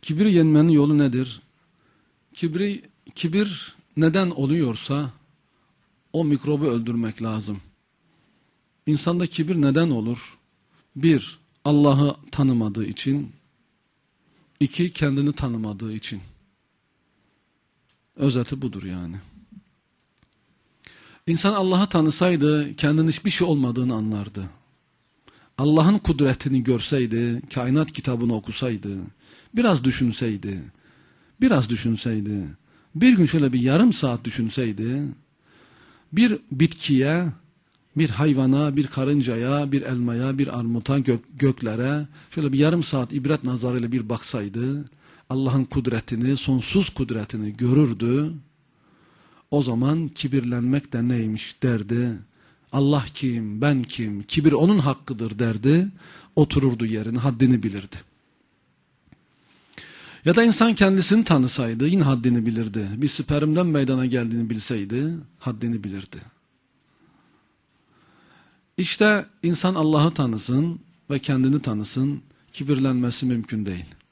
Kibri yenmenin yolu nedir? Kibir neden oluyorsa o mikrobu öldürmek lazım. İnsanda kibir neden olur? 1. Allah'ı tanımadığı için. 2. Kendini tanımadığı için. Özeti budur yani. İnsan Allah'ı tanısaydı kendinin hiçbir şey olmadığını anlardı. Allah'ın kudretini görseydi, kainat kitabını okusaydı, biraz düşünseydi, bir gün şöyle bir yarım saat düşünseydi, bir bitkiye, bir hayvana, bir karıncaya, bir elmaya, bir armuta, göklere şöyle bir yarım saat ibret nazarıyla bir baksaydı, Allah'ın kudretini, sonsuz kudretini görürdü. O zaman kibirlenmek de neymiş derdi. Allah kim, ben kim, kibir onun hakkıdır derdi. Otururdu yerine, haddini bilirdi. Ya da insan kendisini tanısaydı yine haddini bilirdi. Bir spermden meydana geldiğini bilseydi haddini bilirdi. İşte insan Allah'ı tanısın ve kendini tanısın, kibirlenmesi mümkün değil.